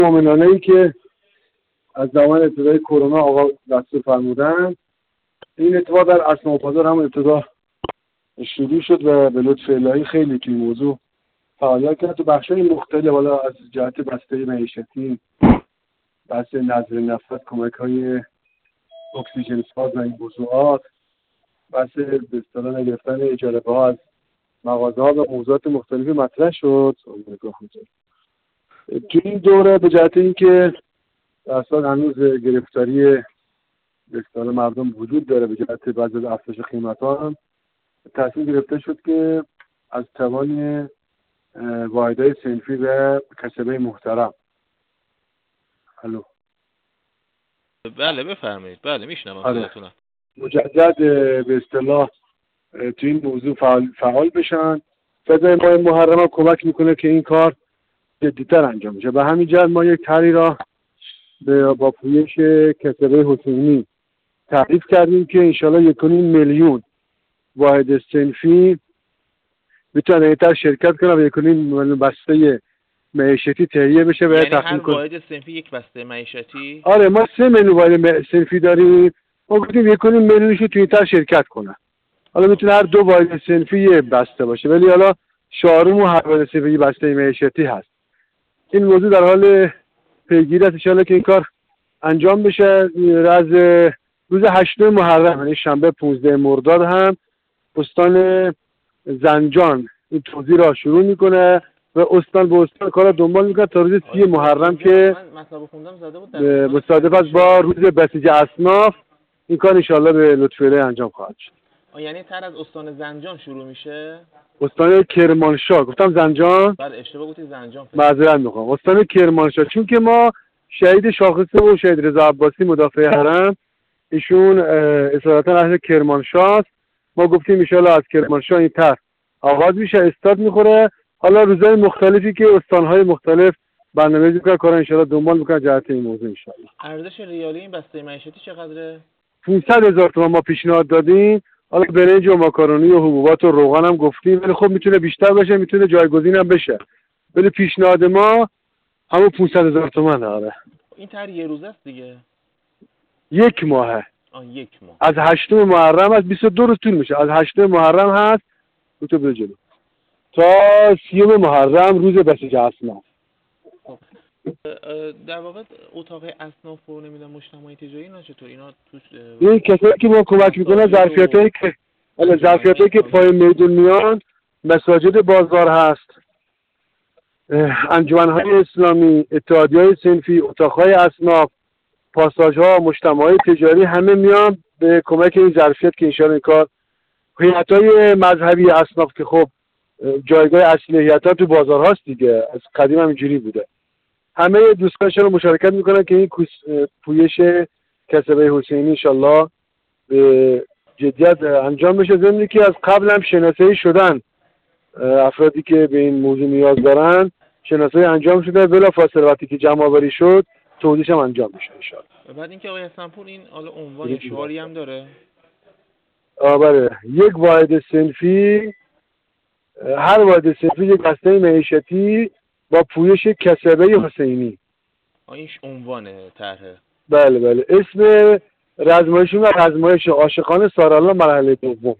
مؤمنانه‌ای که از زمان ابتدای کرونا آقا دستور فرمودن، این اتفاق در اسناد بازار هم ابتدا شروع شد و به لطف الهی خیلی توی موضوع فعالیت کرد تو بخش‌های مختلف، حالا از جهت بسته معیشتی، بحث نظر نفس، کمک‌های اکسیژن ساز و این موضوعات، بحث به اصطلاح نگرفتن اجاره‌ها از مغازه‌ها و موضوعات مختلفی مطرح شد. تو این دوره به جهت اینکه اصلا هنوز گرفتاری به اصطلاح مردم وجود داره به جهت بعضی از افزایش قیمت‌ها، هم تصمیم گرفته شد که از توان واحدهای صنفی و کسبه محترم. الو. بله بفرمایید. بله میشنوم صداتون. مجدد به اصطلاح تو این موضوع فعال بشن. فضای ماه محرم هم کمک میکنه که این کار جدی‌تر انجام بشه. به همین جهت ما یک طرحی را با پویش کسبه حسینی تعریف کردیم که انشالله 1.5 میلیون واحد صنفی میتونن اینتر شرکت کنن و 1.5 میلیون بسته معیشتی تهیه بشه و یعنی هر واحد صنفی یک بسته معیشتی؟ آره، ما 3 میلیون واحد صنفی داریم. ما گفتیم 1.5 میلیونش تو اینتر شرکت کنن. حالا میتونه هر 2 واحد صنفی یه بسته باشه، ولی حالا شعارمون هر واحد صنفی بسته معیشتی هست. این موضوع در حال پیگیری است، ان شاءالله که این کار انجام بشه. از روز 8 محرم یعنی شنبه 15 مرداد هم استان زنجان این توزیع را شروع میکنه و استان به استان کار دنبال میکنه تا روز 30 محرم که مصادف است با روز بسیج اصناف این کار ان شاءالله به لطف الهی انجام خواهد شد. یعنی تر از استان زنجان شروع میشه؟ استان کرمانشاه. گفتم زنجان؟ بله اشتباه گفتی زنجان. معذرت میخوام. استان کرمانشاه، چون که ما شهید شاخصه و شهید رضا عباسی مدافع حرم ایشون اصالتا اهل کرمانشاه است. ما گفتیم ان شاءالله از کرمانشاه این طرح آغاز میشه، استارت میخوره. حالا روزهای مختلفی که استانهای مختلف برنامه‌ریزی میکنن، کارا ان شاءالله دنبال میکنن جهت این موضوع ان شاءالله. ارزش ریالی این بسته معیشتی چقدره؟ 500,000 تومان ما پیشنهاد دادیم. حالا برنج و ماکارونی و حبوبات و روغن هم گفتیم، ولی خب میتونه بیشتر بشه، میتونه جایگزین هم بشه، ولی پیشنهاد ما همون 500,000 تومان. آره این طرح یه روزه است دیگه؟ 1 ماهه. 1 ماه. از 8 محرم از 22 روز طول میشه. از 8 محرم هست تو به جلو تا 30 محرم روز بسیج اصناف. در واقع اتاق اصناف رو نمیدونم مجتمعی تجاری اینا چطور؟ اینا توش این کسایی که ما کمک میکنن ظرفیتایی که پای میدون میان، مساجد بازار هست، انجمن‌های اسلامی، اتحادیه‌های صنفی، اتاق‌های اصناف، پاساژها، مجتمع‌های تجاری، همه میان به کمک این ظرفیت که انشاءالله این کار. هیئت‌های مذهبی اصناف که خب جایگاه اصلی هیئت‌ها تو بازار هاست دیگه، از قدیم هم اینجوری بوده، همه دوستانشون رو مشارکت میکنن که این پویش کسبه حسینی انشالله به جدیت انجام بشه. ضمن که از قبل هم شناسایی شدن افرادی که به این موضوع نیاز دارن، شناسایی انجام شده، بلافاصله وقتی که جمع آوری شد توزیعش هم انجام میشه انشالله. بعد اینکه آقای حسن‌پور این حالا عنوان شعاری هم داره؟ بله، یک واحد صنفی، هر واحد صنفی یک بسته معیشتی با پویش کسبه حسینی. این عنوان طرحه؟ بله اسم رزمایشون و رزمایش عاشقان سارالله مرحله دوم.